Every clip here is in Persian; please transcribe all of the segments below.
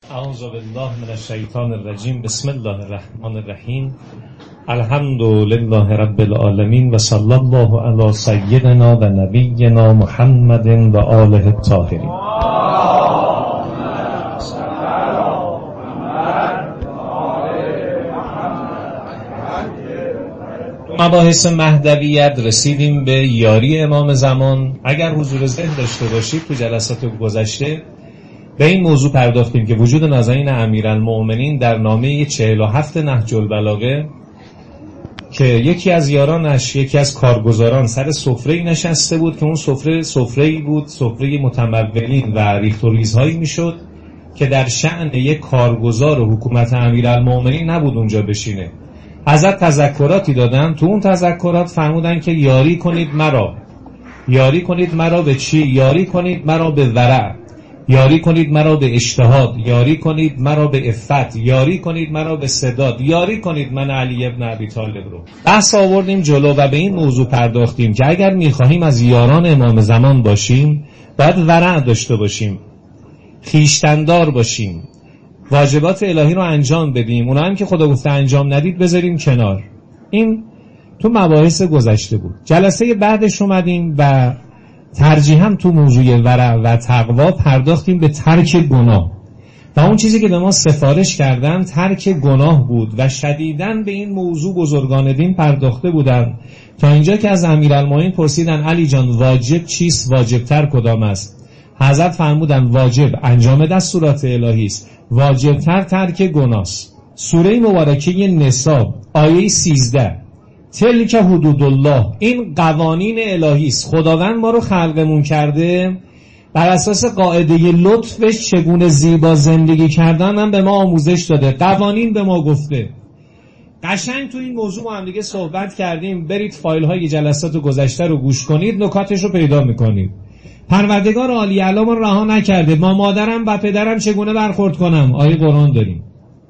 اعوذ بالله من الشیطان الرجیم. بسم الله الرحمن الرحیم. الحمد لله رب العالمین و صلی الله علی سیدنا و نبینا محمد و آله الطاهرین. مباحث مهدویت رسیدیم به یاری امام زمان. اگر حضور ذهن داشته باشید تو جلسات گذشته به این موضوع پرداختیم که وجود نازنین امیرالمؤمنین در نامه 47 نهج البلاغه که یکی از یارانش، یکی از کارگزاران سر سفره‌ای نشسته بود که اون سفره‌ای بود، سفره متمولین و ریخت و ریزهایی میشد که در شأن یک کارگزار و حکومت امیرالمؤمنین نبود اونجا بشینه. حضرت تذکراتی دادن، تو اون تذکرات فرمودن که یاری کنید مرا به چی؟ یاری کنید مرا به ورع، یاری کنید مرا به اجتهاد، یاری کنید مرا به عفت، یاری کنید مرا به سداد، یاری کنید من علی ابن ابی طالب رو. بحث آوردیم جلو و به این موضوع پرداختیم که اگر میخواهیم از یاران امام زمان باشیم باید ورع داشته باشیم، خویشتندار باشیم، واجبات الهی رو انجام بدیم، اونا هم که خدا گفته انجام ندید بذاریم کنار. این تو مباحث گذشته بود. جلسه بعدش اومدیم و ترجیحاً تو موضوع ورع و تقوا پرداختیم به ترک گناه و اون چیزی که به ما سفارش کردن ترک گناه بود و شدیداً به این موضوع بزرگان دین پرداخته بودن تا اینجا که از امیرالمؤمنین پرسیدن علی جان واجب چیست، واجبتر کدام است؟ حضرت فرمودن واجب انجام دستورات الهی است، واجبتر ترک گناه است. سوره مبارکه نساء آیه 13 تلک حدود الله، این قوانین الهی است. خداوند ما رو خلقمون کرده بر اساس قاعده لطفش چگونه زیبا زندگی کردن هم به ما آموزش داده، قوانین به ما گفته. قشنگ تو این موضوع ما هم دیگه صحبت کردیم، برید فایل های جلسات گذشته رو گوش کنید، نکاتش رو پیدا میکنید. پروردگار عالی اعلی ما رها نکرده، ما مادرم و پدرم چگونه برخورد کنم، آیه قرآن داریم.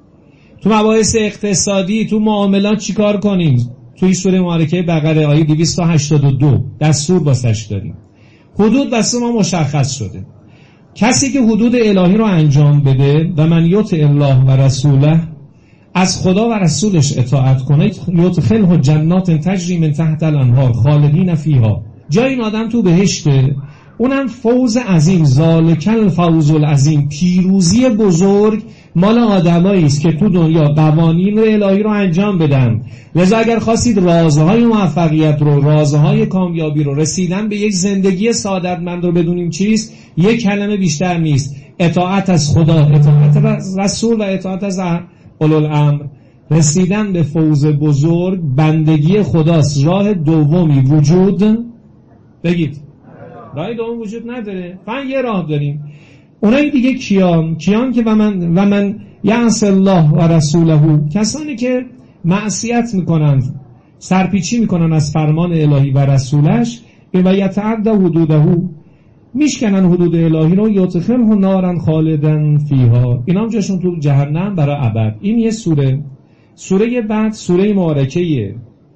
تو مباحث اقتصادی تو معاملات چیکار کنیم، توی سوره مبارکه بقره آیه 282 دستور واسش داریم. حدود واسه ما مشخص شده. کسی که حدود الهی رو انجام بده و من یطع الله و رسوله، از خدا و رسولش اطاعت کنه، یدخله جنات تجری من تحت الانهار خالدین فیها، جای این آدم تو بهشته، اونم فوز عظیم، ذالک الفوز العظیم، پیروزی بزرگ مال آدمایی است که تو دنیا قوانین الهی رو انجام بدن. لذا اگر خواستید رازهای موفقیت رو، رازهای کامیابی رو، رسیدن به یک زندگی سعادتمند رو بدونیم چیست، یک کلمه بیشتر نیست، اطاعت از خدا، اطاعت رسول و اطاعت از اولوالامر. رسیدن به فوز بزرگ بندگی خداست. راه دومی وجود بگید راه دوم وجود نداره، فقط یه راه داریم. اونایی دیگه کیان که و من یعص الله و رسوله، کسانی که معصیت میکنن، سرپیچی میکنن از فرمان الهی و رسولش، و یتعدى حدوده، میشکنن حدود الهی رو، یدخله نارا خالدا فیها، اینا هم جاشون تو جهنم برای ابد. این یه سوره بعد سوره مبارکه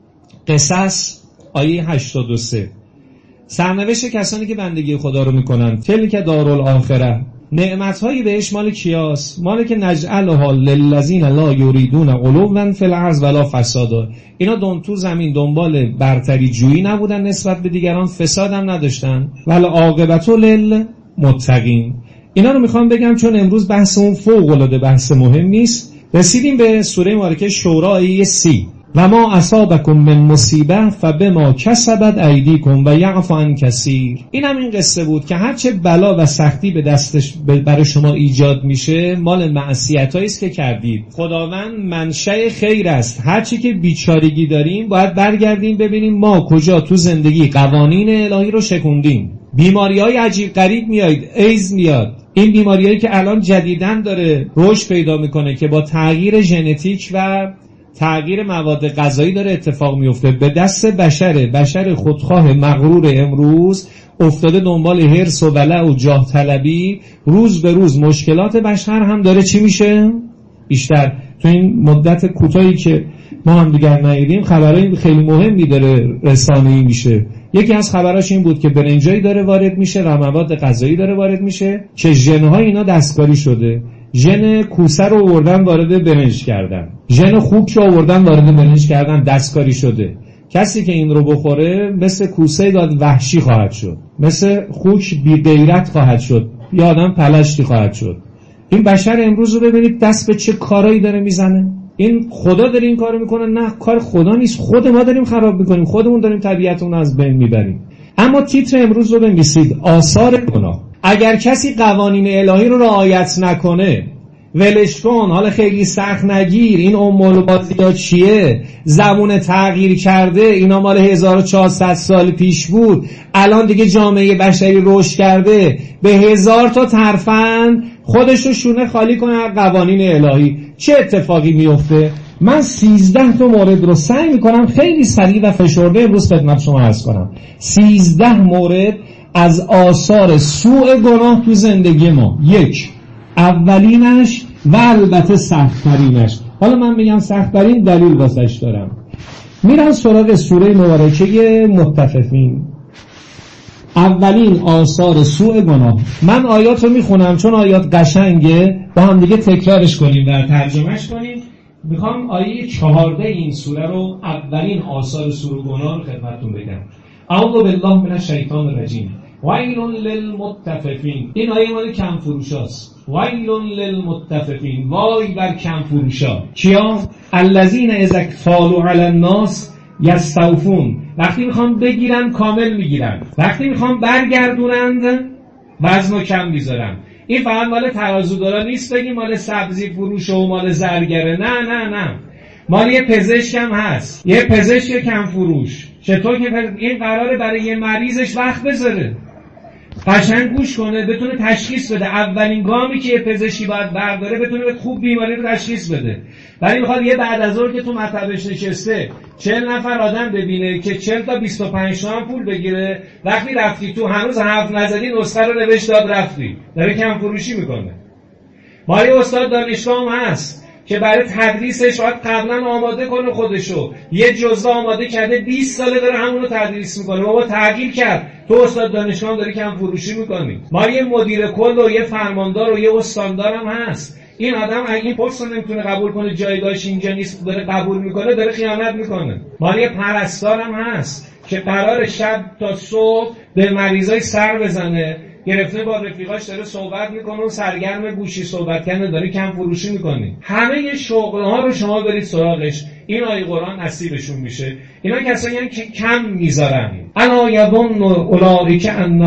قصص آیه 83 سرنوشت کسانی که بندگی خدا رو میکنن. تلک دارالآخره، نعمت‌های بهش مال کیاست؟ مال که نجعلها للذین لا یریدون علوا فی الارض ولا فسادا، اینا تو زمین دنبال برتری جویی نبودن نسبت به دیگران، فساد هم نداشتن. ولا عاقبت للمتقین. اینا رو میخوام بگم چون امروز بحثمون فوق العاده بحث مهم نیست. رسیدیم به سوره مبارکه شورا آیه 30 و ما اصابکم من مصیبه فبما کسبت ایدیکم و یعفو عن کثیر. این هم این قصه بود که هرچه بلا و سختی به دستش برای شما ایجاد میشه مال معصیتایی است که کردید. خداوند منشأ خیر است. هرچی که بیچارگی داریم باید برگردیم ببینیم ما کجا تو زندگی قوانین الهی رو شکوندیم. بیماری‌های عجیب غریب میاد، ایدز میاد، این بیماریایی که الان جدیداً داره رشد پیدا میکنه که با تغییر ژنتیک و تغییر مواد غذایی داره اتفاق میفته، به دست بشر خودخواه مغرور امروز افتاده دنبال حرص و ولع و جاه طلبی. روز به روز مشکلات بشر هم داره چی میشه؟ بیشتر. تو این مدت کوتاهی که ما هم دیگر ندیدیم خبرای خیلی مهمی داره رسانه‌ای میشه. یکی از خبراش این بود که برنجایی داره وارد میشه و مواد غذایی داره وارد میشه که ژن‌های اینا دستکاری شده. ژن کوسه رو آوردن وارد برنج کردن، ژن خوک رو آوردن وارد برنج کردن، دستکاری شده. کسی که این رو بخوره مثل کوسه داد وحشی خواهد شد، مثل خوک بی غیرت خواهد شد، یا آدم پلشتی خواهد شد. این بشر امروز رو ببینید دست به چه کارایی داره میزنه. این خدا داره این کارو میکنه؟ نه، کار خدا نیست، خود ما داریم خراب میکنیم، خودمون داریم طبیعتمون از بین میبریم. اما تیتر امروز رو بنویسید: آثار گناه. اگر کسی قوانین الهی رو رعایت نکنه، ولش کن، حالا خیلی سخت نگیر، این بازی‌ها چیه، زبون تغییر کرده، اینا مال 1400 سال پیش بود، الان دیگه جامعه بشری رشد کرده، به 1000 تا ترفند خودشو شونه خالی کنه از قوانین الهی. چه اتفاقی میفته؟ من 13 تا مورد رو سعی میکنم خیلی سریع و فشرده امروز خدمت شما عرض کنم. 13 مورد از آثار سوء گناه تو زندگی ما. 1. اولینش و البته سخت‌ترینش. حالا من میگم سخت‌ترین دلیل واسش دارم. میرن سراغ سوره مبارکه مطففین. اولین آثار سوء گناه. من آیات رو میخونم چون آیات قشنگه، با هم دیگه تکرارش کنیم و ترجمهش کنیم. میخوام آیه 14 این سوره رو، اولین آثار سوء گناه رو خدمتتون بگم. اعوذ بالله من الشیطان الرجیم. ویل للمطففین. این آیه مال کم فروشاست. ویل للمطففین. وای بر کم فروشا. کیا؟ الذین اذا اکتالوا علی الناس یستوفون. وقتی میخوام بگیرن کامل میگیرن، وقتی میخوام برگردونند وزنو کم میذارن. این فقط مال ترازودارا نیست بگیم مال سبزی فروش و مال زرگره. نه نه نه، مال یه پزشک هم هست، یه پزشک کم فروش. چطور که این قراره برای یه مریضش وقت بذاره، قشنگ گوش کنه، بتونه تشخیص بده. اولین گامی که یه پزشکی باید برداره بتونه خوب بیماری رو تشخیص بده. ولی میخواد یه بعد از ظهر که تو مطبش نشسته 40 نفر آدم ببینه که 40 تا 25 تومن پول بگیره. وقتی رفتی تو هنوز حرف نزدی، نسخه رو نوشت داد رفتی، داره کم فروشی میکنه. ما یه استاد دانشگاه هم هست که برای تدریسش باید قبلا آماده کنه خودشو، یه جزء آماده کرده 20 ساله داره همونو تدریس میکنه. بابا تغییر کرد، تو استاد دانشگاه هم داری کم فروشی میکنی. ما یه مدیر کل و یه فرماندار و یه استاندار هم هست. این آدم اگه این پست رو نمیتونه قبول کنه، جایگاهش اینجا نیست، داره قبول میکنه، داره خیانت میکنه. ما یه پرستار هم هست که قرار شب تا صبح به مریضای سر بزنه، گرفته با رفیقاش داره صحبت میکنه و سرگرم گوشی صحبت کنه، داره کم فروشی میکنه. همه شغل‌ها رو شما برید سراغش، این آیه قرآن نصیبشون میشه. اینا کسایی هستن که کم میذارن. الا یظن اولئک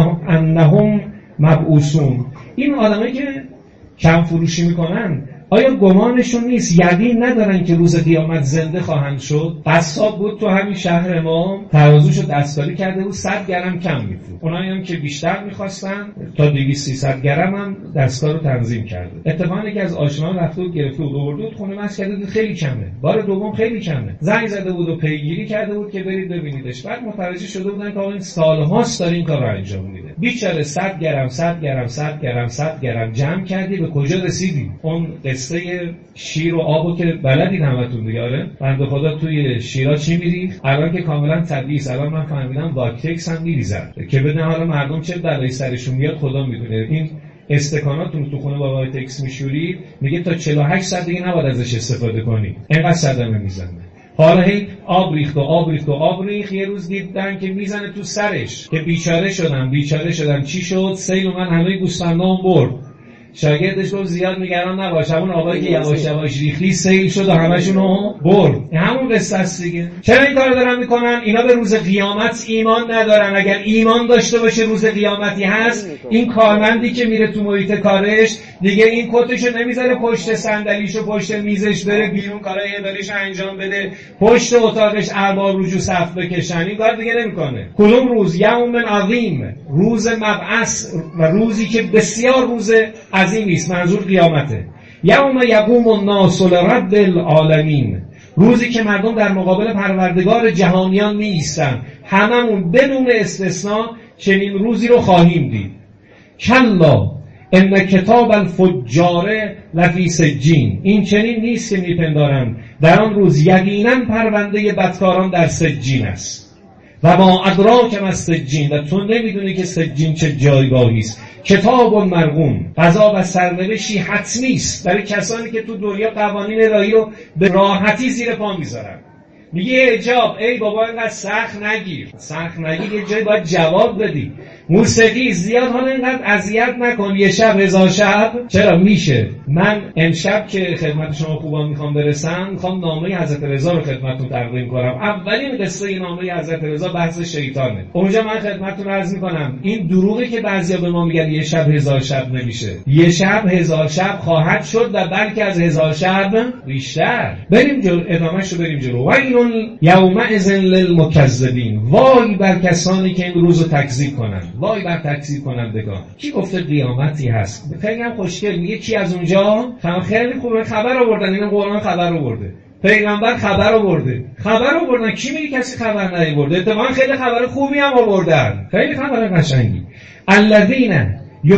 انهم مبعوثون. این آدمایی که کم فروشی میکنن آیا گمانشون نیست، یقین ندارن که روز قیامت زنده خواهند شد؟ قصاب بود تو همین شهر ما، ترازوشو دستکاری کرده بود، 100 گرم کم میفروخت. اونایی هم که بیشتر میخواستن تا 200-300 گرم هم دستکار رو تنظیم کرده. اتفاقی که از آشنا رفته بود گرفته بود آورده بود خونه مس کرده بود، خیلی کمه. بار دوم خیلی کمه. زنگ زده بود و پیگیری کرده بود که برید ببینیدش. بعد متوجه شده بودن که این سال‌هاست داره این کار رو انجام میده. بیچاره 100 گرم 100 گرم 100 گرم 100 گرم جمع کردی، به کجا رسیدی؟ اون قصه شیر و آبو که بلدین همتون دیگه. آره بنده خدا توی شیرا چی میریخت، الان که کاملا طبیعیه. الان من فهمیدم واکتکس هم میریزن که بدون حالا مردم چه بلایی سرشون میاد خدا میدونه. این استکاناتون تو خونه با واکتکس میشوری، میگه تا 48 ساعت دیگه نباید ازش استفاده کنی، اینقدر صدمه میزنه. حالا هی آب ریخت و آب ریخت و آب ریخت. یه روز دیدن که میزنه تو سرش که بیچاره شدن. چی شد؟ سیل من همه گوسفندام برد. شاگردش گفت زیاد نگران نباش، همون آبایی که یواش یواش ریختی سیل شد و همشونو برد. همون قصه است دیگه. چرا این کارو دارن میکنن؟ اینا به روز قیامت ایمان ندارن. اگر ایمان داشته باشه روز قیامتی هست، این کارمندی که میره تو محیط کارش دیگه این کتشو نمیذاره پشت صندلیشو پشت میزش بره بیرون کارای اداریش انجام بده، پشت اتاقش ارباب رجوع صف بکشن. این کار دیگه نمیکنه. کدوم روز؟ یوم عظیم، روز مبعث و روزی که بسیار روز عظیمی است، منظور قیامته. یوم یقوم الناس لرب العالمین، روزی که مردم در مقابل پروردگار جهانیان می ایستن. هممون بدون استثناء چنین روزی رو خواهیم دید. کلا ان کتاب الفجار لفی سجین، این چنین نیست که میپندارند، در آن روز یقینا پرونده بدکاران در سجین است. و ما ادراک ما سجین، و تو نمیدونی که سجین چه جایگاهی است. کتاب مرقوم، قضا و سرنوشتی حتمی است برای کسانی که تو دنیا قوانین الهی رو به راحتی زیر پا میذارن. میگه حجاب، ای بابا اینقدر سخت نگیر یه جایی باید جواب بدی. موسیقی زیاد حالا اینقدر اذیت نکن، یه شب هزار شب چرا میشه. من امشب که خدمت شما خوبان میخوام برسم، میخوام نامه حضرت رضا رو خدمتتون تقدیم کنم. اولین قصه نامه حضرت رضا بحث شیطانه. اونجا من خدمتتون عرض میکنم این دروغی که بعضیا به ما میگن یه شب هزار شب نمیشه، یه شب هزار شب خواهد شد و بلکه از هزار شب بیشتر. بریم جلو، ادامهش رو بریم جلو. ویل یومئذ للمکذبین، وای بر کسانی که این روز رو تکذیب کنن، وای بر تکذیب کنندگان. کی گفته قیامتی هست؟ خیلی هم خوشگل میگه کی از اونجا. خیلی خوبه، خبر آوردن، این قرآن خبر آورده، پیغمبر خبر آوردن. کی میگه کسی خبر نیاورده؟ اتفاقا خیلی خبر خوبی هم آوردن، خیلی خبر قشنگی. الذین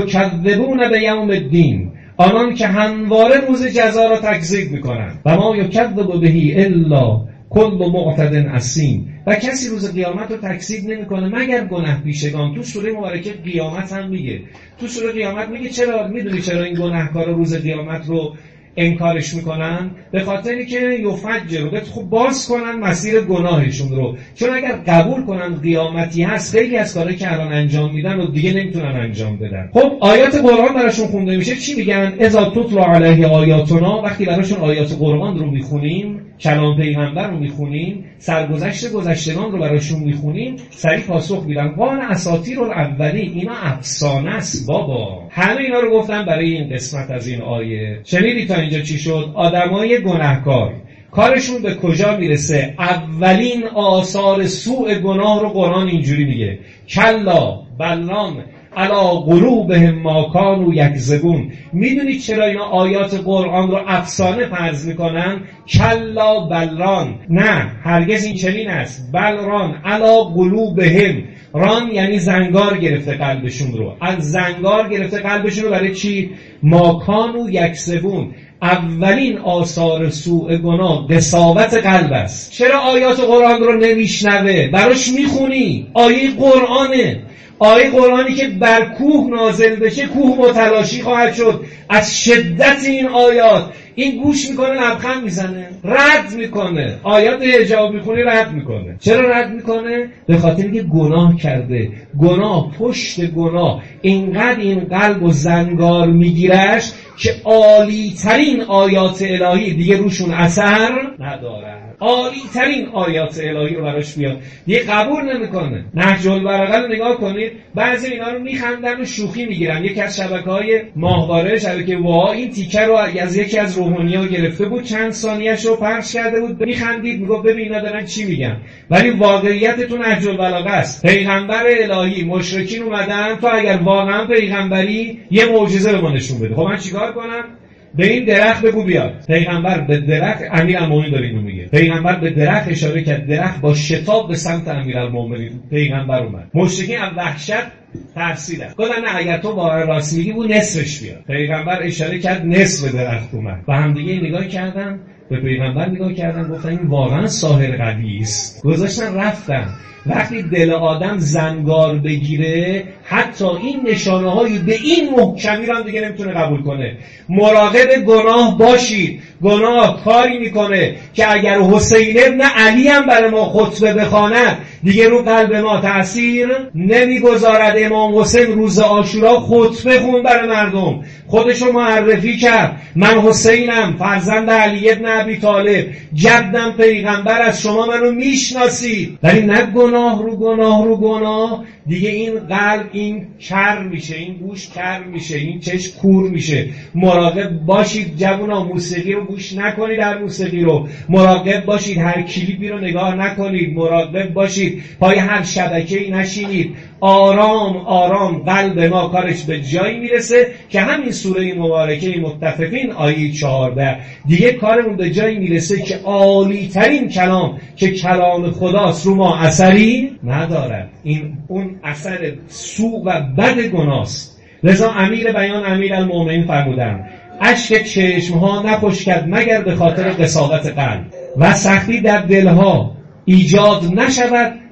یکذبون بیوم الدین، آنان که همواره روز جزا را تکذیب میکنن. و ما یکذب بهی الا کل معتد اثیم، و کسی روز قیامت رو تکذیب نمیکنه مگر گناه پیشگان. تو سوره مبارکه قیامت هم میگه، تو سوره قیامت میگه چرا، میدونی چرا این گناهکارا روز قیامت رو انکارش میکنن؟ به خاطری که یفجر رو خوب باز کنن مسیر گناهشون رو، چون اگر قبول کنن قیامتی هست، خیلی از کارهایی که الان انجام میدن و دیگه نمیتونن انجام بدن. خب آیات قرآن براشون خونده میشه، چی میگن؟ اذا تتلی علیه آیاتنا، وقتی براشون آیات قرآن رو میخونیم، کلام پیغمبر رو میخونیم، سرگذشت گذشتگان رو براشون میخونیم، سریع پاسخ میدن قال اساطیر الاولین، اینا افسانه است بابا. همه اینا رو گفتن برای این قسمت از این آیه. شنیدی تا اینجا چی شد؟ آدمای گناهکار کارشون به کجا میرسه؟ اولین آثار سوء گناه رو قرآن اینجوری میگه کلا بلان علا قلوبهم ما کانوا یکذبون. میدونید چرا اینا آیات قرآن رو افسانه فرض میکنن؟ کلا بلران، نه هرگز این چنین است. بلران علا قلوبهم، ران یعنی زنگار گرفته قلبشون رو، از زنگار گرفته قلبشون رو. برای چی؟ ما کانوا یکذبون، اولین آثار سوء گناه قساوت قلب است. چرا آیات قرآن رو نمیشنوه؟ براش میخونی، آیه قرآنه، آیه قرآنی که بر کوه نازل بشه کوه متلاشی خواهد شد از شدت این آیات. این گوش میکنه لبخند میزنه، رد میکنه، آیات حجاب میخونه رد میکنه. چرا رد میکنه؟ به خاطر اینکه گناه کرده، گناه پشت گناه اینقدر این قلب و زنگار میگیرش که عالی ترین آیات الهی دیگه روشون اثر نداره. عالی ترین آیات الهی رو براش بیاد دیگه قبول نمیکنه. نهج البلاغه رو نگاه کنید، بعضی اینا رو میخندن و شوخی میگیرن. یکی از شبکه‌های ماهواره، شبکه وا، این تیکر رو از یکی از روحانی‌ها گرفته بود، چند ثانیه‌اش رو پخش کرده بود، میخندید، میگفت ببین اینا دارن چی میگن. ولی واقعیت تو نهج البلاغه است. پیغمبر الهی، مشرکین اومدن، تو اگر واقعا پیغمبری یه معجزه به ما نشون بده. خب من چیکار کنم؟ به این درخت بگو بیاد. پیغمبر به درخت، امیرالمومنین داره اینو میگه، پیغمبر به درخت اشاره کرد، درخت با شتاب به سمت امیرالمومنین پیغمبر اومد. مشرکین از وحشت ترسیدن، گفتن نه اگر تو واقعا راست میگی بود نصفش بیاد. پیغمبر اشاره کرد، نصف درخت اومد. با هم دیگه نگاه کردن، به پیغمبر نگاه کردن، گفتن این واقعا ساحر قوی است. گذاشتن رفتن. وقتی دل آدم زنگار بگیره، حتی این نشانه هایی به این محکمی رو هم دیگه نمیتونه قبول کنه. مراقب گناه باشید. گناه کاری میکنه که اگر حسین ابن علی هم برای ما خطبه بخواند دیگه رو قلب ما تأثیر نمیگذارد. امام حسین روز عاشورا خطبه خون برای مردم، خودشو معرفی کرد، من حسینم، فرزند علی ابن ابی طالب، جدم پیغمبر، از شما منو میشناسید. ولی نه گناه رو گناه رو گناه، دیگه این قلب این کر میشه، این گوش کر میشه، این چشم کور میشه. مراقب باشید جوونا، موسیقی رو گوش نکنید، در موسیقی رو مراقب باشید، هر کلیپی رو نگاه نکنید، مراقب باشید پای هر شبکه‌ای نشینید. آرام آرام قلب ما کارش به جایی میرسه که همین سوره مبارکه مطففین آیه 14 دیگه کارمون به جایی میرسه که عالی ترین کلام که کلام خداست رو ما اثری ندارد. این اون اثر سوء و بد گناست. لذا امیر بیان امیرالمومنین فرمودن اشک چشمها نخوش کرد مگر به خاطر قساوت قلب و سختی در دلها ایجاد نشود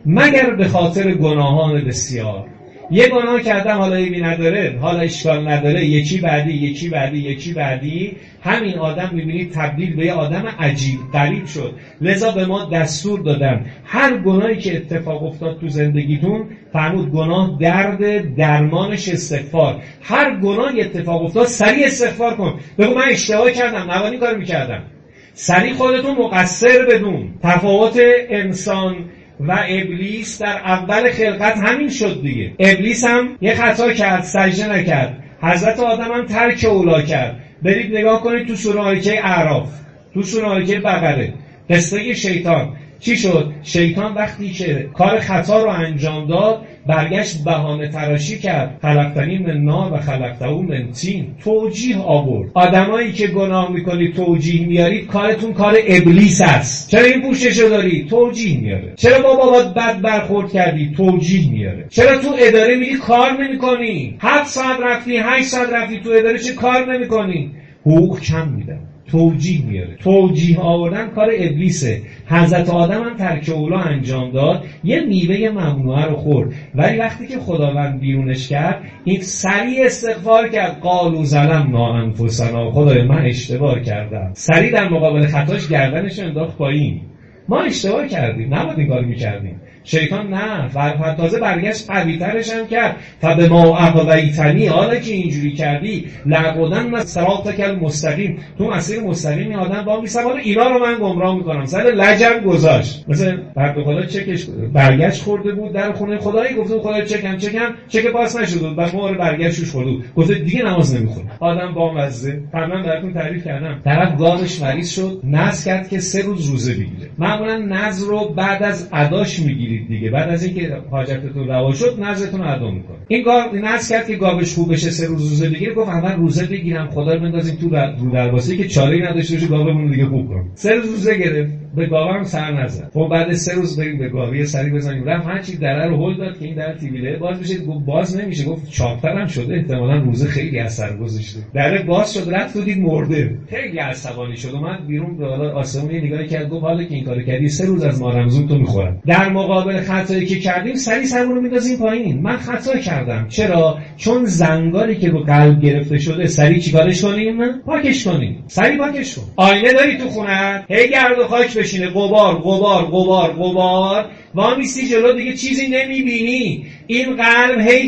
مگر به خاطر گناهان بسیار. یه گناه کردم حالا ایبی نداره، حالا اشکال نداره، یکی بعدی همین آدم میبینید تبدیل به یه آدم عجیب غریب شد. لذا به ما دستور دادن هر گناهی که اتفاق افتاد تو زندگیتون، فرمود گناه درمانش استغفار. هر گناهی اتفاق افتاد سریع استغفار کن، بگو من اشتباه کردم، نباید این کارو میکردم. سریع خودتون مقصر بدون. تفاوت انسان و ابلیس در اول خلقت همین شد دیگه. ابلیس هم یه خطا کرد، سجده نکرد. حضرت آدم هم ترک اولا کرد. برید نگاه کنید تو سوره آیه اعراف، تو سوره آیه بقره، قصه شیطان چی شد؟ شیطان وقتی که کار خطا رو انجام داد برگشت بهانه تراشی کرد. خلقتنی من نار و خلقته من طین. توجیه آورد. آدمایی که گناه میکنید توجیه میارید، کارتون کار ابلیس است. چرا این پوششو داری؟ توجیه میاره. چرا با بابات بد برخورد کردی؟ توجیه میاره. چرا تو اداره میری کار نمیکنی؟ 7 ساعت رفتی 8 ساعت رفتی تو اداره، چه کار نمیکنی؟ حقوق کم میدن. توجیه میاره. توجیه آوردن کار ابلیسه. حضرت آدم هم ترک اولا انجام داد، یه میوه ممنوعه رو خورد، ولی وقتی که خداوند بیرونش کرد این سریع استغفار کرد. قالوا ظلمنا انفسنا، خدای من اشتباه کردم. سریع در مقابل خطاش گردنش انداخت پایین. ما اشتباه کردیم، نباید این کارو میکردیم. شیطان نه، تازه برگشت قوی‌ترش هم کرد. فبما اغویتنی، حالا که اینجوری کردی لأقعدن صراطک المستقیم، تو مسیر مستقیم آدم با میسواره، اینا رو من گمراه میکنم. سر لجم گذاشت، مثلا بعد خدا چکش برگشت خورده بود در خونه خدایی، گفت خدا چک پاس نشد بود، بعد مهر برگشتش خورد بود، گفت دیگه نماز نمیخونه. آدم با مزه. قبلا براتون تعریف کردم، طرف گاوش مریض شد، نذر کرد که 3 روز روزه بگیره. معمولا نذر رو بعد از اداش میگیرید دیگه، بعد از اینکه حاجتتون روا شد نذرتون رو ادا میکنه. این گاو نذر کرد که گاوش خوب بشه 3 روز روزه بگیره، گفت اول روزه بگیرم خدا رو بندازیم تو رو دروازه که چاره‌ای نداشته باشه گاومون دیگه خوب کنه. 3 روز روزه گرفت، به گاوم سر نزد. خب بعد 3 روز بریم به گاوی سری بزنیم، رفت هر چی دره رو هول داد که این در تیویله باز بشه، گفت باز نمیشه. گفت چاپترم شده، احتمالاً روزه خیلی اثر گذاشته. در باز شد، رفت دید مرده. خیلی عصبانی شد، اومد بیرون به بالا آسمون یه نگاهی کرد، گفت حالا که این کارو کردی 3 روز از مارمزون تو میخورم. در مقابل خطایی که کردیم سری سرمون رو میندازیم پایین. من خطا کردم. چرا؟ چون زنگاری که رو قلب گرفته شده سری چیکارش کنیم؟ پاکش کنیم. سری پاکش کن. آینه داری تو خونه، هی گرد و خاک بشینه، غبار وامیستی جلو، دیگه چیزی نمیبینی. این قلب هی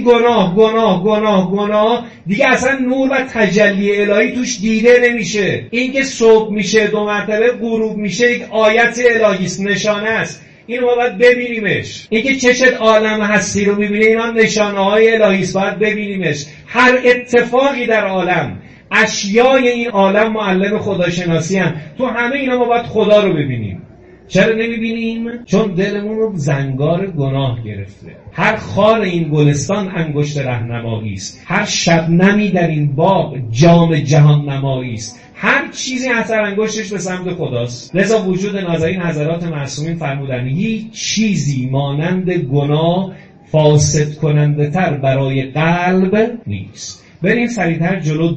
گناه دیگه اصلا نور و تجلی الهی توش دیده نمیشه. این که صبح میشه 2 مرتبه غروب میشه یک آیت الهی است، نشانه است. اینو ما باید ببینیمش. این که چشت عالم هستی رو میبینه، اینا نشانه های الهی است، باید ببینیمش. هر اتفاقی در عالم، اشیای این عالم معلم خداشناسی هم، تو همه اینا ما باید خدا رو ببینیم. چرا نمیبینیم؟ چون دلمون رو زنگار گناه گرفته. هر خار این گلستان انگشت رهنمایی است، هر شبنمی در این باغ جام جهان نمایی است. هر چیزی اثر انگشتش به سمت خداست. لذا وجود نازنین حضرات معصومین فرمودن هیچ چیزی مانند گناه فاسد کننده تر برای قلب نیست. بریم سریعتر جلو.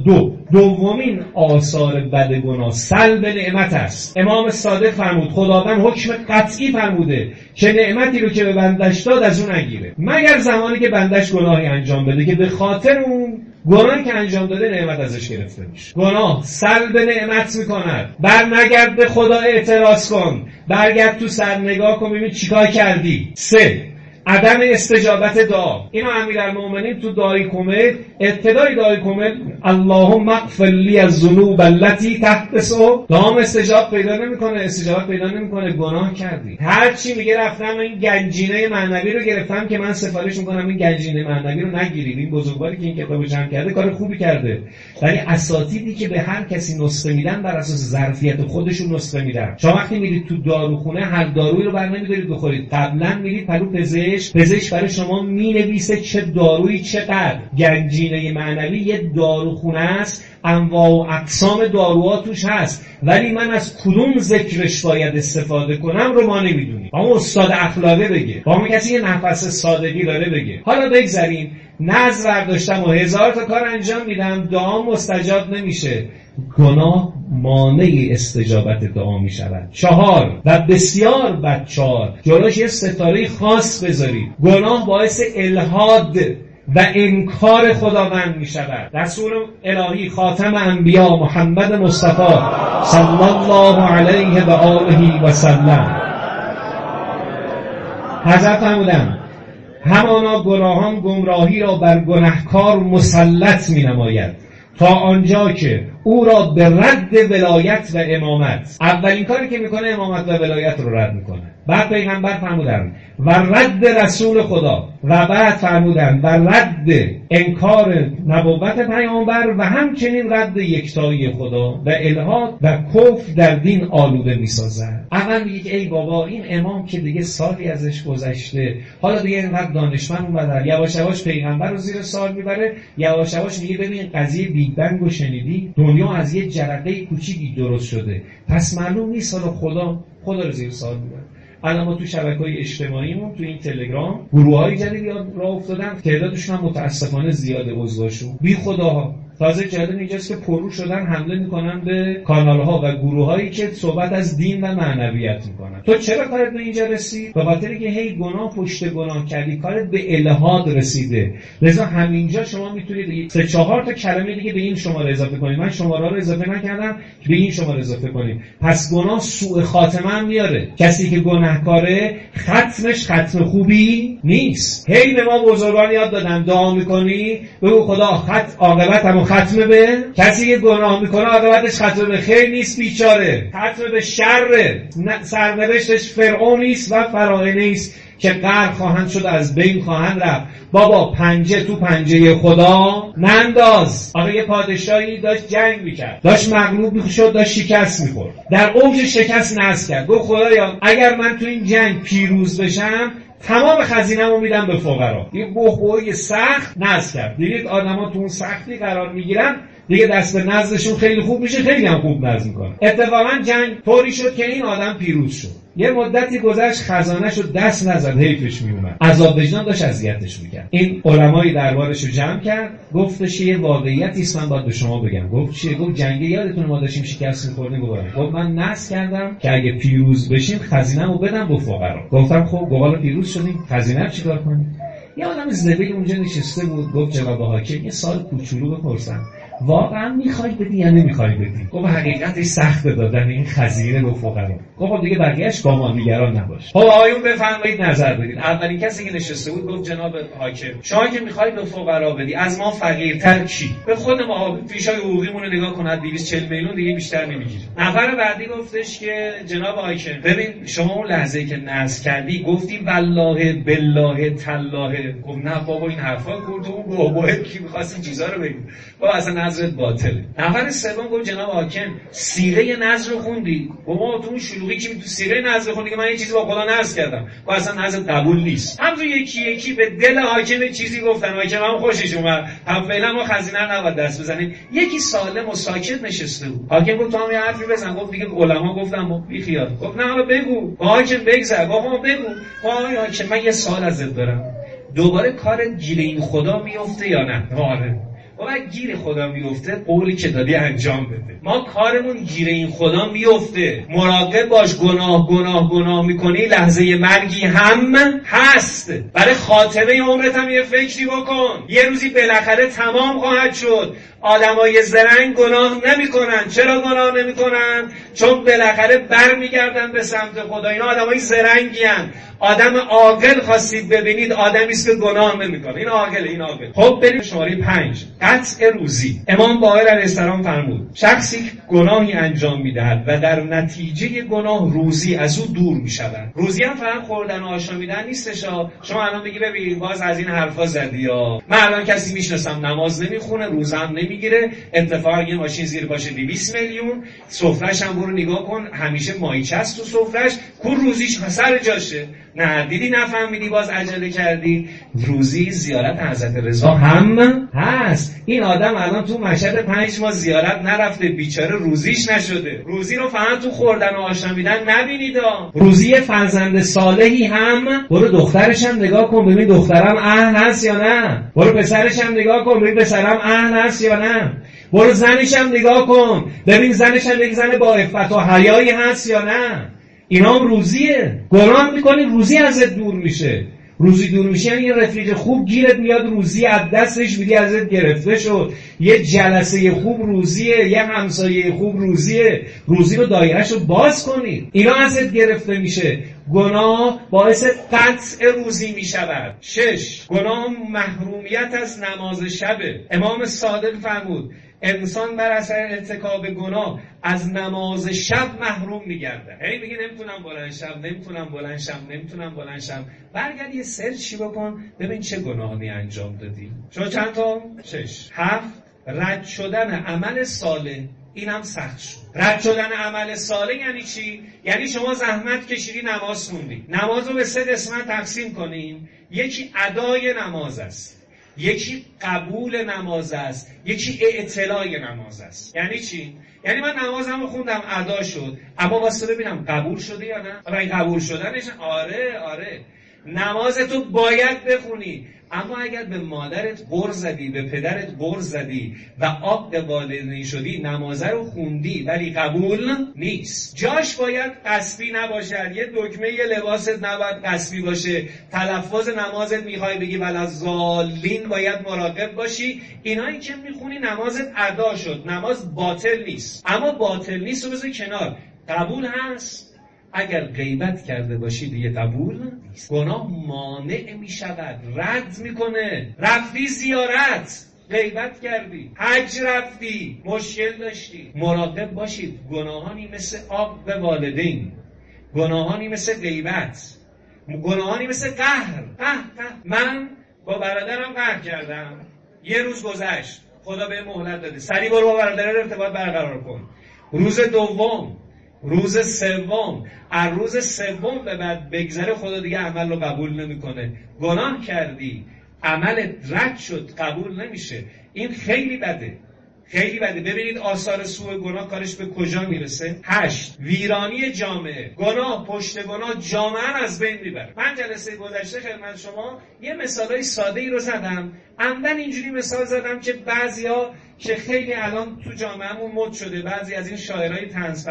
دومین آثار بد گناه سلب نعمت است. امام صادق فرمود خداوند حکم قطعی فرموده که نعمتی رو که به بندش داد از اون نگیره، مگر زمانی که بندش گناهی انجام بده که به خاطر اون گناهی که انجام داده نعمت ازش گرفته میشه. گناه سلب نعمت میکند. نگرد به خدا اعتراض کن، برگرد تو سر نگاه کن ببین چیکار کردی. 3. عدم استجابت دعا. اینو امیرالمومنین تو دعای کمیل، ابتدای دعای کمیل اللهم اغفر لی الذنوب التي تحبسو، دعام استجابت پیدا نمیکنه. گناه کردی. هر چی میگه رفتم این گنجینه معنوی رو گرفتم که من سفارش میکنم این گنجینه معنوی رو نگیرید. این بزرگواری که این کتابو جمع کرده کار خوبی کرده، ولی اساتیدی که به هر کسی نسخه میدن بر اساس ظرفیت خودشون نسخه میدن. شما وقتی میرید تو داروخونه هر دارویی رو برنمیدارید بخورید، قبلا میرید پرو پزشک برای شما مینویسه چه دارویی چقدر. گنجینه معنوی یه داروخونه است، انواع و اقسام داروها توش هست، ولی من از کدوم ذکرش باید استفاده کنم رو ما نمیدونیم. با اون استاد اخلاقه بگه، با اون کسی یه نفس سادگی داره بگه. حالا بگذاریم نذر برداشتم و 1000 تا کار انجام میدم، دعا مستجاب نمیشه. گناه مانع استجابت دعا می شود. 4 و بسیار بد 4 جلوش یه ستاره خاص بذارید. گناه باعث الحاد و انکار خداوند می شود. رسول الهی خاتم انبیا محمد مصطفی صلی الله علیه و آله و سلم حضرت فرمودند همانا گناهان گمراهی را بر گنهکار مسلط می نماید تا آنجا که او را به رد ولایت و امامت، اولین کاری که میکنه امامت و ولایت رو رد میکنه. بعد پیغمبر فرمودن و رد رسول خدا و بعد فرمودن و رد انکار نبوت پیامبر و همچنین رد یکتایی خدا و الحاد و کفر در دین آلوده میسازن. اول میگه ای بابا این امام که دیگه سالی ازش گذشته، حالا دیگه اینقدر دانشمند اومدن، یواش یواش پیغمبر رو زیر سوال میبره، یواش یواش میگه ببین قضیه بیگ بنگ رو شنیدی، دنیا از یه جرقه کوچیکی درست شده، پس معلوم نیست حالا خدا رو زیر سوال میبره. الان ما تو شبکه‌های اجتماعیمون تو این تلگرام گروه‌های جدیدی راه افتادن، تعدادشون هم متاسفانه زیاده عضواشون. بی خداها تازه جالب اینجاست که پررو شدن حمله میکنن به کانال‌ها و گروه‌هایی که صحبت از دین و معنویت میکنن. تو چرا کارت به اینجا رسید؟ به خاطر که هی گناه پشت گناه کردی، کارت به الحاد رسیده. لذا همینجا شما میتونید 3-4 تا کلمه دیگه به این شماره اضافه کنید. من شماره رو اضافه نکردم که به این شماره اضافه کنید. پس گناه سوء خاتمه هم میاره. کسی که گناهکاره ختمش ختم خوبی نیست. هی به ما بزرگان یاد دادن دعا میکنی بگو خدا عاقبتمو ختم به. کسی که گناه میکنه عاقبتش ختم به خیر نیست، بیچاره، ختم به شر. سرنوشتش فرعونی است و فراعنه است که غرق خواهند شد، از بین خواهند رفت. بابا پنجه تو پنجه خدا ننداز. آقا یه پادشاهی داشت جنگ میکرد، داشت مغلوب میشد، داشت شکست میخورد، در اوج شکست نذر کرد، گفت خدایا اگر من تو این جنگ پیروز بشم تمام خزینه‌مو میدم به فقرا. یه بحبوحی سخت نذر کرد. دیگه آدما تو اون سختی قرار میگیرن، دیگه دست به نزدشون خیلی خوب میشه، خیلی هم خوب نزد میکنه. اتفاقا جنگ طوری شد که این آدم پیروز شد. یه مدتی گذشت، خزانه‌شو دست نزد، حیفش میومد، عذاب وجدان داشت اذیتش میکرد. این علمای دربارشو جمع کرد، گفتش یه واقعیتی است من باید به شما بگم. گفت چیه؟ گفت جنگ یادتونه ما داشتیم شکست می‌خوردیم. گفت من نذر کردم که اگه پیروز بشیم خزینه‌مو بدم به فقرا. گفتم خب گوال پیروز شدیم، خزینه رو چیکار کنیم؟ یه آدم زبیل اونجا نشسته بود، گفت جناب حاکم یه سوال کوچولو بپرسم، واقعا میخوای بدی یا نمیخوای بدی؟ گفت حقیقتش سخت دادن این خزینه به فقرا. گفت دیگه بقیه‌اش گامان نگران نباش. خب آقایون بفرمایید نظر بدید. اولین کسی که نشسته بود گفت جناب حاکم شما که میخوای به فقرا بدی از ما فقیرتر کی؟ به خود ما فیشای حقوقیمون رو نگاه کن، 240 میلیون دیگه بیشتر نمیگیره. نفر بعدی گفتش که جناب حاکم ببین شما اون لحظه‌ای که نذر کردی گفتی والله بالله تالله. گفت نه بابا این حرفا گفت تو بابا کی می‌خواست این چیزا رو بگی؟ بابا اصلا نظرت باطله. نفر سوم گفت جناب حاکم سیره نذر رو خوندی؟ بابا تو اون شلوغی که تو سیره نذر خوندی که من یه چیزی با خدا نذر کردم، با اصلا نذر قبول نیست. هم تو یکی به دل حاکم چیزی گفتن، حاکم هم خوشش اومد، هم فعلا ما خزینه نباید دست بزنیم. یکی سالم و ساکت نشسته بود. حاکم گفت تو هم یه حرفی بزن. گفت دیگه علما گفتم بی خیال. گفت نه حالا بگو. حاکم بگذر. بابا بگو. حاکم من یه سوال ازت دارم، دوباره کارت گیر این خدا میفته یا نه؟ آره. و گیر خدا میفته قولی که دادی انجام بده. ما کارمون گیر این خدا میفته. مراقب باش، گناه میکنی لحظه مرگی هم هست. برای خاتمه عمرت هم یه فکری بکن، یه روزی بالاخره تمام خواهد شد. آدمای زرنگ گناه نمیکنن. چرا گناه نمیکنن؟ چون بالاخره برمیگردن به سمت خدا. اینا آدمای زرنگی ان. آدم عاقل خواستید ببینید آدمی است که گناه نمیکنه. این عاقله. خب بریم شماره 5، قطع روزی. امام باقر علیه السلام فرمود شخصی گناهی انجام میدهد و در نتیجه گناه روزی از او دور میشود. روزی هم فقط خوردن و آشامیدن نیستش. شما الان بگی ببین باز از این حرفا زدی یا من الان کسی میشناسم نماز نمیخونه، روزه هم نمیگیره، اتفاقا یه ماشین زیر باشه 200 میلیون، سفره‌ش هم برو نگاه کن همیشه ماهیچه است تو سفره‌ش، کور روزیش سر جاشه. نه دیدی نفهمیدی باز عجله کردی. روزی زیارت حضرت رضا هم هست. این آدم الان تو مشهد 5 ماه زیارت نرفته، بیچاره روزیش نشده. روزی رو فقط تو خوردن و آشامیدن نبینید. روزی فرزند صالحی هم. برو دخترش هم نگاه کن ببین دخترم اهل هست یا نه. برو پسرش هم نگاه کن ببین پسرم اهل هست یا نه. برو زنش هم نگاه کن ببین زنش هم یک زن با عفت و حیایی هست یا نه. اینا هم روزیه. گناه میکنی روزی ازت دور میشه. روزی دور میشه یعنی یه رفیق خوب گیرت میاد، روزی از دستش میدی ازت گرفته شد. یه جلسه خوب روزیه، یه همسایه خوب روزیه. روزی رو دایره‌شو باز کنید. اینا ازت گرفته میشه. گناه باعث قطع روزی میشود. 6. گناه محرومیت از نماز شبه. امام صادق فرمود انسان بر اثر ارتکاب گناه از نماز شب محروم میگرده. هی میگه نمیتونم بلند شم. برگرد یه سرچی بکن ببین چه گناهی انجام دادی. شما چند تا؟ 6. 7. رد شدن عمل صالح. اینم سخت شد. رد شدن عمل صالح یعنی چی؟ یعنی شما زحمت کشیدی نماز خوندی. نماز رو به 3 قسمت تقسیم کنیم. یکی ادای نماز است، یکی قبول نماز است، یکی اعتلای نماز است. یعنی چی؟ یعنی من نمازم رو خوندم ادا شد، اما واسه ببینم قبول شده یا نه. اما این قبول شدنش آره نمازتو باید بخونی. اما اگر به مادرت غر زدی، به پدرت غر زدی و عاق والدین شدی، نمازه رو خوندی ولی قبول نیست. جاش باید قصبی نباشد. یه دکمه یه لباست نباید قصبی باشه. تلفظ نمازت میخوای بگی ولضالین باید مراقب باشی. اینایی که میخونی نمازت ادا شد، نماز باطل نیست. اما باطل نیست رو بذار کنار، قبول هست. اگر غیبت کرده باشی دیگه قبول نیست. گناه مانع می شود، رد میکنه. رفتی زیارت، غیبت کردی. حج رفتی، مشکل داشتی. مراقب باشید. گناهانی مثل عاق به والدین، گناهانی مثل غیبت، گناهانی مثل قهر. من با برادرم قهر کردم، یه روز گذشت، خدا به مهلت داده، سریع برو با برادر ارتباط برقرار کن. روز دوم، روز سوم، از روز سوم به بعد بگذره خدا دیگه عمل رو قبول نمیکنه. گناه کردی، عمل رد شد، قبول نمیشه. این خیلی بده، خیلی بده. ببینید آثار سوء گناه کارش به کجا میرسه. 8. ویرانی جامعه. گناه پشت گناه جامعه از بین میبره. من جلسه گذشته خدمت شما یه مثالای ساده ای رو زدم. عمدن اینجوری مثال زدم که بعضیا که خیلی الان تو جامعهمون مد شده، بعضی از این شاعرای طنز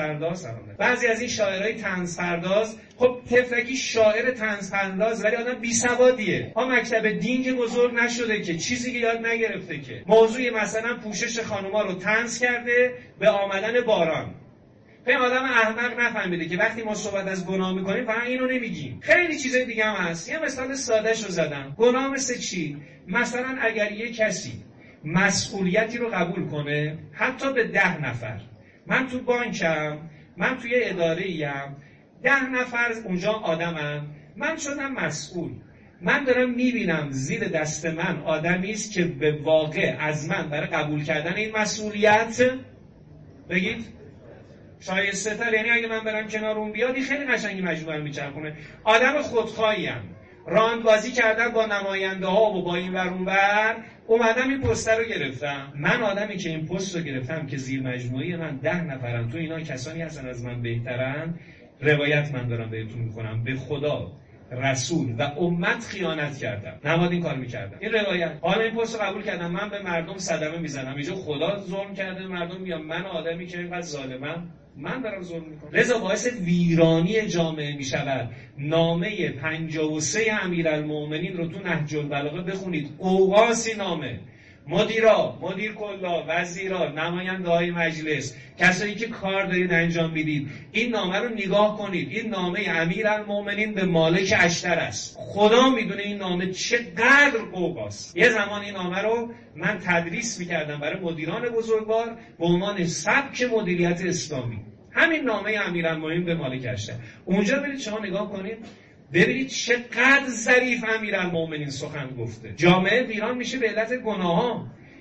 پرداز، خب تفرکی شاعر طنز پرداز ولی آدم بی سوادیه. مکتب دین که بزرگ نشده که، چیزی که یاد نگرفته که. موضوع مثلا پوشش خانوما رو طنز کرده به آمدن باران. این آدم احمق نفهمیده که وقتی ما صحبت از گناه میکنیم فقط اینو نمیگیم، خیلی چیزای دیگه هم هست. یه مثال سادهش رو زدم. گناه مثل چی؟ مثلا اگر یه کسی مسئولیتی رو قبول کنه حتی به 10 نفر. من تو بانکم، من توی اداره‌ایم، 10 نفر اونجا آدمن، من شدم مسئول. من دارم میبینم زیر دست من آدمی است که به واقع از من برای قبول کردن این مسئولیت بگید شایسته تر. یعنی اگه من برم کنار اون بیادی خیلی قشنگی مجموعه میچرخونه. آدم خودخواهیم، راندبازی کردن با نماینده ها و با این ور اون ور، اومدم این پست رو گرفتم. من آدمی که این پست رو گرفتم که زیر مجموعه من 10 نفرن، تو اینا کسانی هستن از من بهترن، روایت من دارم بهتون میکنم، به خدا، رسول و امت خیانت کردم، نباید این کار میکردم. این روایت. حالا این پست رو قبول کردم، من به مردم صدمه میزنم. اینجا خدا ظلم کرده مردم، یا من آدمی که اینقدر ظالمم من دارم ظلم میکنم. لذا باعث ویرانی جامعه میشود. نامه 53 امیرالمومنین رو تو نهج البلاغه بخونید. اوقاسی نامه، مدیرا، مدیر کلا، وزیرا، نماینده های مجلس، کسایی که کار دارید انجام میدید، این نامه رو نگاه کنید. این نامه امیرالمومنین به مالک اشتر است. خدا میدونه این نامه چقدر قوقاست. یه زمان این نامه رو من تدریس میکردم برای مدیران بزرگوار به عنوان سبک مدیریت اسلامی. همین نامه امیرالمومنین به مالک اشتر. اونجا برید شما نگاه کنید، ببینید چقدر ظریف امیرالمومنین سخن گفته. جامعه ویران میشه به علت گناهان.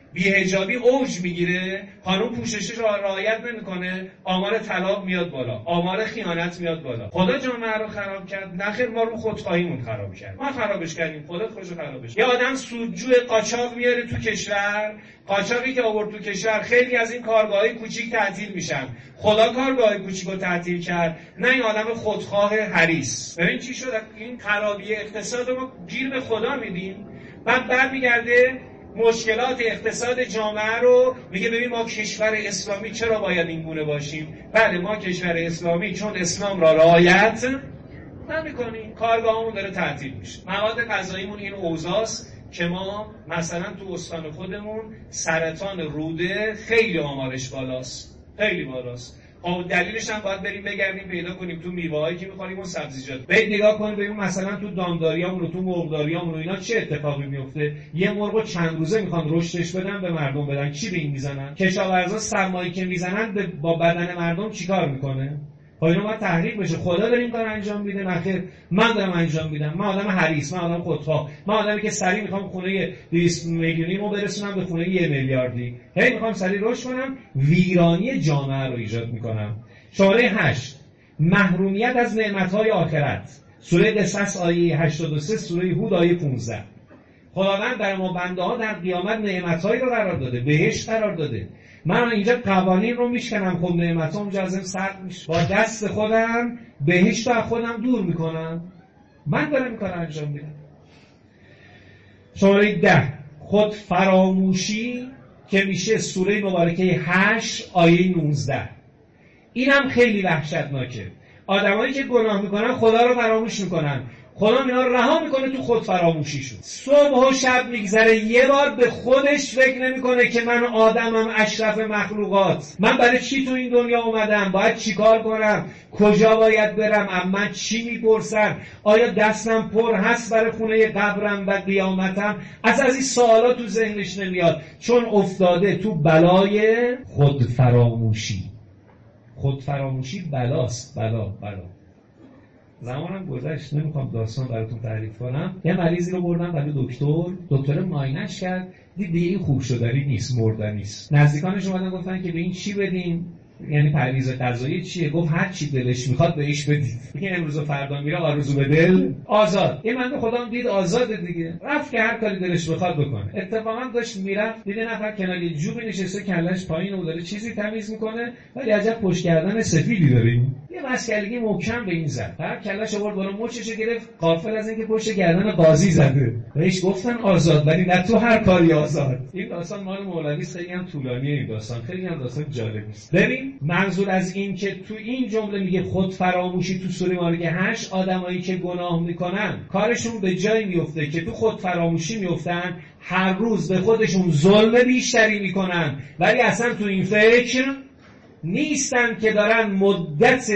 بی‌حجابی اوج میگیره، خانم پوششش رو رعایت نمیکنه، آمار طلاق میاد بالا، آمار خیانت میاد بالا. خدا جامعه رو خراب کرد؟ نخیر، ما رو خودخواهیمون خراب کرد. ما خرابش کردیم، خدا خودش خرابش کرد. یه آدم سودجو قاچاق میاره تو کشور، قاچاقی که آورد تو کشور خیلی از این کارگاه‌های کوچیک تعطیل میشن. خدا کارگاه‌های کوچیک رو تعطیل کرد، نه این آدم خودخواه حریص. ببین چی شد، این خرابی اقتصاد ما گیر به خدا میدیم. بعد برمیگرده مشکلات اقتصاد جامعه رو میگه ببین ما کشور اسلامی چرا باید این گونه باشیم؟ بله ما کشور اسلامی چون اسلام را رعایت نمی‌کنیم، کارگاهمون داره تعطیل میشه. مواد غذاییمون این اوضاعست که ما مثلا تو استان خودمون سرطان روده خیلی آمارش بالاست، خیلی بالاست. دلیلش هم باید بریم بگردیم پیدا کنیم تو میوه‌هایی که می‌خوریم و سبزیجات. برید نگاه کنید ببین مثلا تو دامداریامون و تو مرغداریامون و اینا چه اتفاقی میفته. یه مرغو چند روزه میخوان رشدش بدن به مردم بدن، چی به این میزنن؟ کشاورزا سرمایه‌ای که میزنن با بدن مردم چیکار میکنه؟ اینا باید تحریک بشه. خدا داره این کار انجام میده؟ نخیر، من دارم انجام میدم. من آدم حریص، من آدم خودخواه، من آدمی که سریع میخوام خونه 200 میلیونیمو برسونم به خونه 1 میلیاردی. میخوام سریع رشد کنم، ویرانی جامعه رو ایجاد میکنم. شماره 8 محرومیت از نعمت‌های آخرت. سوره قصص آیه 83، سوره هود آیه 15. خداوند برای ما بنده ها در قیامت نعمت‌هایی رو قرار داده، بهشت قرار داده. من اینجا قوانین رو میشکنم، خب نعمت‌ها اونجا ازم سرد میشه. با دست خودم بهشت رو از خودم دور میکنم. من دارم این کار انجام میدم. شماره 10 خود فراموشی که میشه سوره مبارکه 8 آیه 19. اینم خیلی وحشتناکه. آدمایی که گناه میکنن خدا رو فراموش میکنن، خدا اینا رو رها میکنه تو خود فراموشیشون. صبح و شب میگذره یه بار به خودش فکر نمیکنه که من آدمم، اشرف مخلوقات، من برای چی تو این دنیا اومدم، باید چی کار کنم، کجا باید برم، من چی میپرسن، آیا دستم پر هست برای خونه قبرم و قیامتم. از این سوالات تو ذهنش نمیاد، چون افتاده تو بلای خود فراموشی. خود فراموشی بلاست، بلا. زمانم گذشت، نمیخوام داستان براتون تعریف کنم. یه مریضی رو بردم برای دکتر ماینش کرد، دید دیگه این خوب شدنی نیست، مردنیست. نزدیکانش اومدن گفتن که به این چی بدین؟ یعنی پرهیز غذایی چیه؟ گفت هر چی دلش میخواد بهش بدید. دیگه امروز و فردا میره آرزو به دل آزاد. این بنده خدا دید آزاده دیگه، رفت که هر کاری دلش بخواد بکنه. اتفاقا داشت میرفت دید نفر کنار یه جوبی نشسته، کلش پایین و داره چیزی تمیز میکنه، ولی عجب پشت گردن سفیدی داره. این یه مسکلگی محکم به این زد. بعد کلش آورد بالا، مچشو گرفت، غافل از اینکه پشت گردن قاضی زده. بهش گفتن آزاد، ولی نه تو هر کاری آزاد. این داستان مال مولوی است، خیلی هم طولانیه این داستان، خیلی هم داستان جالبی است. ببین منظور از این که تو این جمله میگه خود فراموشی تو سوره مبارکه 8، آدمایی که گناه میکنن کارشون به جایی میفته که تو خود فراموشی میفتن، هر روز به خودشون ظلم بیشتری میکنن، ولی اصلا تو این فکر نیستن که دارن مدت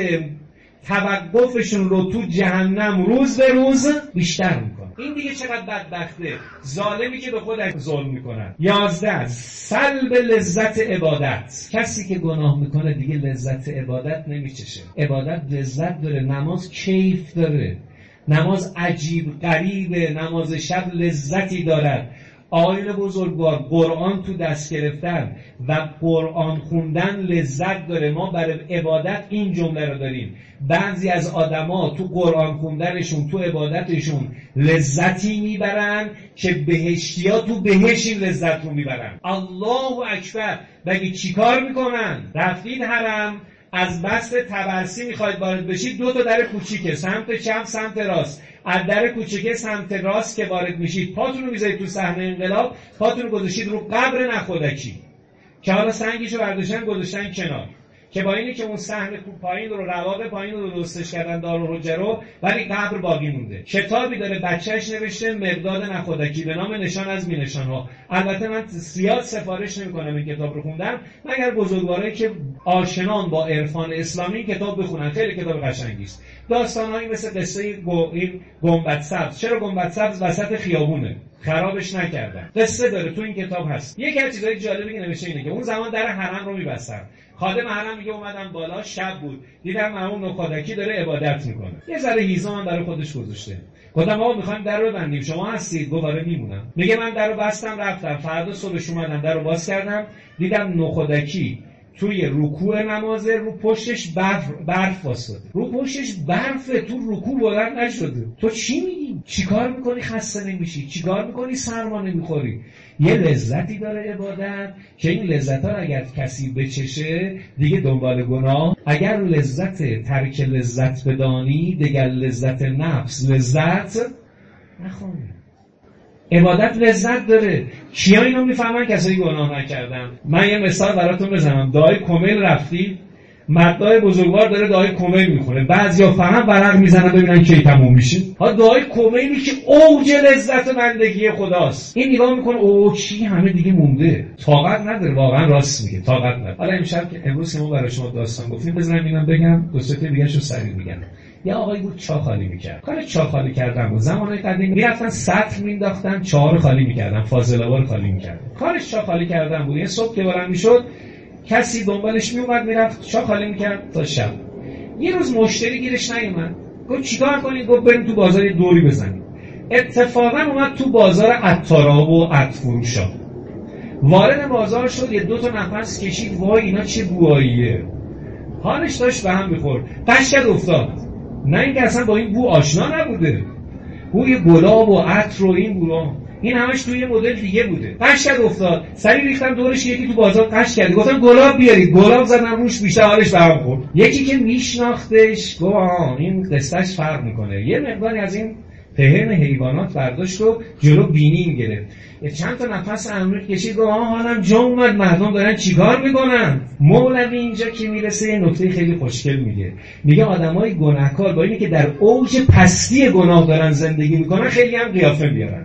توقفشون رو تو جهنم روز به روز بیشتر میکنن. این دیگه چقدر بدبخته، ظالمی که به خودش ظلم میکنن. 11 سلب لذت عبادت. کسی که گناه میکنه دیگه لذت عبادت نمیچشه. عبادت لذت داره، نماز کیف داره، نماز عجیب غریبه، نماز شب لذتی دارد. آیین بزرگوار قرآن تو دست گرفتن و قرآن خوندن لذت داره. ما برای عبادت این جمله رو داریم. بعضی از آدما تو قرآن خوندنشون، تو عبادتشون لذتی میبرن که بهشتیا تو بهش این لذت رو میبرن. الله اکبر. بگی چی کار میکنن؟ رفتید حرم، از بسط تبرسی میخواید وارد بشید، 2 تا در کوچیکه، سمت چپ سمت راست. از در کوچیکه سمت راست که وارد میشید، پاتون رو میذارید تو صحنه انقلاب، پاتون رو گذاشتید رو قبر نخودکی که حالا سنگیشو برداشتن گذاشتن کنار، که با اینی که اون صحنه پایین رو رواق پایین رو درستش کردن دارالحجه رو، ولی قبر باقی مونده. کتابی داره بچهش نوشته مقداد نخودکی به نام نشان از نشان‌ها. البته من زیاد سفارش نمی‌کنم این کتاب رو خوندم، مگر بزرگوارایی که آشنان با عرفان اسلامی کتاب بخونن. خیلی کتاب قشنگی است. داستانایی مثل قصه این گنبد سبز. چرا گنبد سبز وسط خیابونه؟ خرابش نکردن. قصه داره تو این کتاب هست. یکی از چیزای جالبی که نوشته اینه که اون زمان در حرم رو می‌بستن. خادم حرم میگه اومدم بالا، شب بود، دیدم اون نخودکی داره عبادت میکنه، یه ذره هیزم هم برای خودش گذاشته. گفتم آقا میخوایم در رو ببندیم، شما هستید؟ گفت آره میمونم. میگه من در رو بستم رفتم، فردا صبحش اومدم در رو باز کردم، دیدم نخودکی توی رکوع نمازه، رو پشتش برف واسطه، رو پشتش برفه، تو رکوع بلند نشده. تو چی میگی؟ چی کار میکنی خسته نمیشی؟ چی کار میکنی سرما نمیخوری؟ یه لذتی داره عبادت که این لذت ها اگر کسی بچشه دیگه دنبال گناه. اگر لذت ترک لذت بدانی، دیگر لذت نفس لذت نخوانی. عبادت لذت داره. کیا اینو میفهمن؟ کسایی گناه نکردن. من یه مثال براتون بزنم. دعای کمیل رفتی، مردای بزرگوار داره دعای کمیل میخونه، بعضیا فقط ورق میزنن ببینن کی تموم میشه. ها دعای کمیلی که اوج لذت بندگی خداست، این نگاه میکنه او چی همه دیگه مونده، طاقت نداره. واقعا راست میگه، طاقت نداره. حالا امشب که امروز ما برای شما داستان گفتیم، بزنم اینم بگم، دو سه تا دیگه‌شو سریع میگم. یه آقایی بود چاه خالی میکرد. کار چاه خالی کردن بود. زمانهای قدیم میرفتن سطل مینداختن، چاه رو خالی میکردن، فاضلابا رو خالی میکردن. کارش چاه خالی کردن بود. یه صبح که بلند میشد کسی دنبالش میومد، میرفت چاه خالی میکرد تا شب. یه روز مشتری گیرش نیومد. گفت چیکار کنید؟ گفت بریم تو بازار یه دوری بزنیم. اتفاقا اومد تو بازار عطارا و عطرفروشا. وارد بازار شد، یه دو تا نفس کشید، وای اینا چه بواییه. حالش داشت به هم میخورد. قشنگ افتاد. نه اینکه اصلا با این بو آشنا نبوده، بوی گلاب و عطر و این بوها، این همش توی مدل دیگه بوده. قشنگ افتاد. سری ریختم دورش، یکی تو بازار قش کرد، گفتم گلاب بیارید، گلاب زدم روش، بیشتر حالش به هم خورد. یکی که میشناختش گفت این قصهش فرق میکنه. یه مقداری از این پهن حیوانات برداشت و جلو بینیم گرفت. چند تا نفس عمیق کشید و حالم جا اومد، مردم دارن چیکار میکنن. مولوی اینجا که میرسه یه نکته خیلی خوشگل میگه آدمای گناهکار با اینی که در اوج پستی گناه دارن زندگی میکنن، خیلی هم قیافه میارن.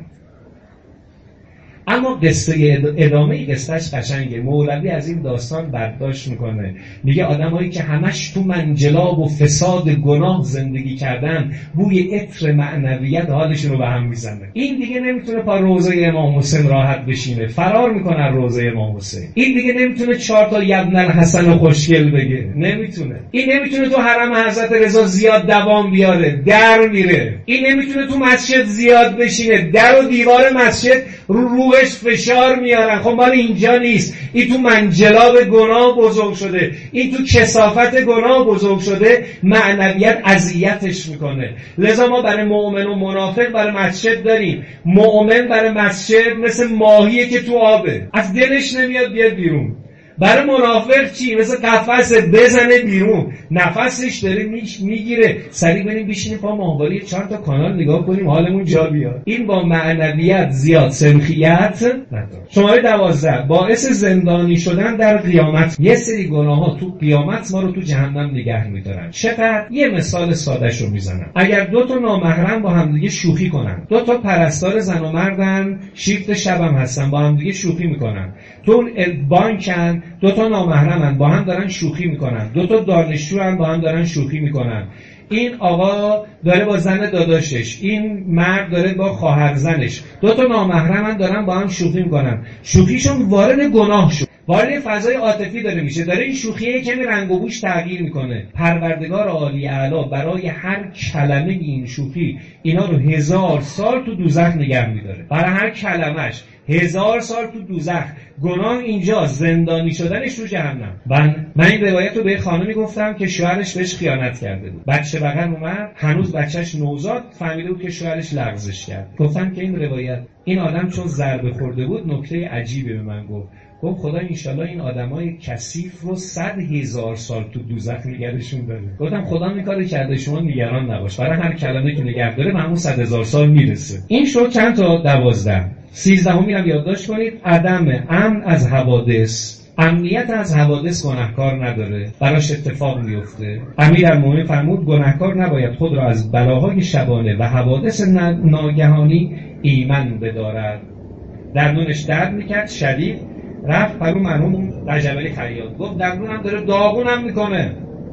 اما قصه ادامه قصهش قشنگه. مولوی از این داستان برداشت میکنه، میگه آدمایی که همش تو منجلاب و فساد گناه زندگی کردن، بوی عطر معنویت حالشون رو به هم میزنه. این دیگه نمیتونه پا روضه امام حسین راحت بشینه، فرار میکنه روضه امام حسین. این دیگه نمیتونه 4 تا ابن الحسن خوشگل بگه، نمیتونه. این نمیتونه تو حرم حضرت رضا زیاد دوام بیاره، در میره. این نمیتونه تو مسجد زیاد بشینه، در و دیوار مسجد روحش فشار میارن. خب مال اینجا نیست. این تو منجلاب گناه بزرگ شده، این تو کثافت گناه بزرگ شده، معنویت اذیتش میکنه. لذا ما برای مؤمن و منافق برای مسجد داریم. مؤمن برای مسجد مثل ماهیه که تو آبه، از دلش نمیاد بیاد بیرون. برای منافق چی؟ مثل قفس بزنه بیرون، نفسش داره میگیره. سریع بریم بشینیم پا ماهواره 4 تا کانال نگاه کنیم حالمون جا بیاد. این با معنویت زیاد سمخیت نداره. شماره 12 باعث زندانی شدن در قیامت. یه سری گناه ها تو قیامت ما رو تو جهنم نگه میدارن. چقدر؟ یه مثال سادهش رو میزنم. اگر 2 تا نامحرم با هم دیگه شوخی کنن، 2 تا پرستار زن و مردن، شیفت شبم هستن، با هم دیگه شوخی میکنن، تو بانکن، 2 تا نامحرمن با هم دارن شوخی میکنن، 2 تا دانشجوان با هم دارن شوخی میکنن. این آقا داره با زن داداشش، این مرد داره با خواهر زنش، 2 تا نامحرمن دارن با هم شوخی میکنن. شوخیشون وارد گناه شد، وارد فضای عاطفی داره میشه، داره این شوخیه کمی رنگ و بوش تغییر میکنه. پروردگار عالی اعلی برای هر کلمه این شوخی اینا رو 1000 سال تو دوزخ نگه میداره. برای هر کلمش 1000 سال تو دوزخ. گناه اینجا، زندانی شدنش تو جهنم. من این روایت رو به خانمی گفتم که شوهرش بهش خیانت کرده بود. بچه بغل اومد، هنوز بچهش نوزاد، فهمیده بود که شوهرش لغزش کرد. گفتم که این روایت، این آدم چون ضربه خورده بود نکته عجیبی به من گفت. خدا انشالله این آدمای کثیف رو 100,000 سال تو دوزخ نگهشون داره. گفتم خدا این کارو کرده، شما نگران نباش، برای هر کلمه که نگه داره معمول 100,000 سال میرسه. این شد چند تا 12. 13 میرم یادداشت کنید. عدم امن از حوادث. امنیت از حوادث گناهکار نداره، براش اتفاق میفته. امیرالمومنین فرمود گناهکار نباید خود را از بلاهای شبانه و حوادث ناگهانی ایمن بدارد. دندونش درد میکرد شدید، رفت پرو مرحوم رجبی خیاط، گفت دندونم داره داغونم میکنه.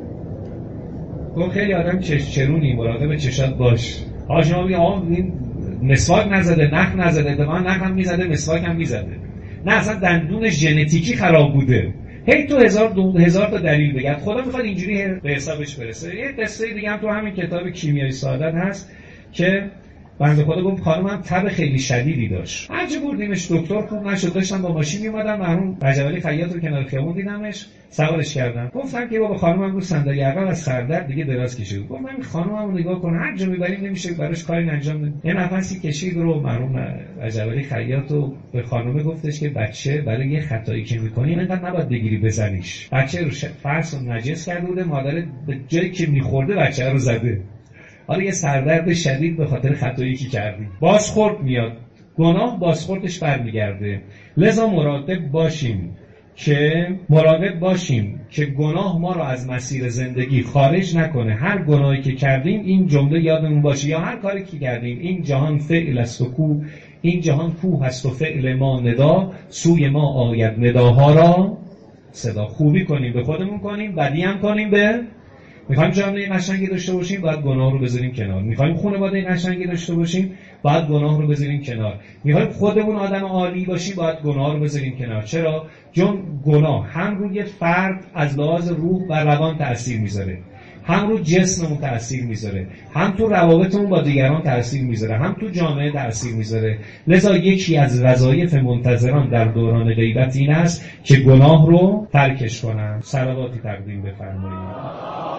گفت خیلی آدم چرونی، مراقب چشات باش. شما میگه این مسواک نزده، نخ نزده، اتفاقا نخ هم میزده، مسواک هم میزده. نه اصلا دندون ژنتیکی خراب بوده، هی تو هزار تا دلیل بگم. خدا میخواد اینجوری به حسابش برسه. یه قصه دیگه هم تو همین کتاب کیمیای سعادت هست که بنده خدا گفت خانمم تب خیلی شدیدی داشت. هرچی بردیمش دکتر خوب نشد، داشتم با ماشین میومدم مرحوم رجب علی خیاط رو کنار خیابون دیدمش، سوارش کردم. گفتم که بابا خانمم رو صندلی عقب از سردرد دیگه دراز کشید. گفتم من خانمم رو نگاه کن، هر جا میبریم نمیشه براش کاری انجام بدیم. یه نفسی کشید رو مرحوم رجب علی خیاط رو به خانم گفتش که بچه برای یه خطایی که می‌کنی اینقدر نباید بگیری بزنیش. بچه رو فرض و نجس کرده بوده، مادر به جایی که می‌خورده بچه رو زده. حالا یه سردرد شدید به خاطر خطایی که کردیم. بازخورد میاد، گناه بازخوردش برمیگرده. لذا مراقب باشیم که گناه ما رو از مسیر زندگی خارج نکنه. هر گناهی که کردیم این جمله یادمون باشه، یا هر کاری که کردیم، این جهان فعل است و کوه، این جهان کوه است و فعل ما ندا، سوی ما آید نداها را صدا. خوبی کنیم به خودمون کنیم، بدی هم کنیم به میخوایم جامعه قشنگی داشته باشیم، باید گناه رو بذاریم کنار. میخوایم خانواده قشنگی داشته باشیم، باید گناه رو بذاریم کنار. میخوایم خودمون آدم عالی باشیم، باید گناه رو بذاریم کنار. چرا؟ چون گناه هم روی فرد از لحاظ روح و روان تأثیر میذاره، هم رو جسممون تأثیر میذاره، هم تو روابطمون با دیگران تأثیر میذاره، هم تو جامعه تأثیر میذاره. لذا یکی از وظایف منتظران در دوران غیبت این است که گناه رو ترکش کنن. صلواتی تقدیم بفرمایید.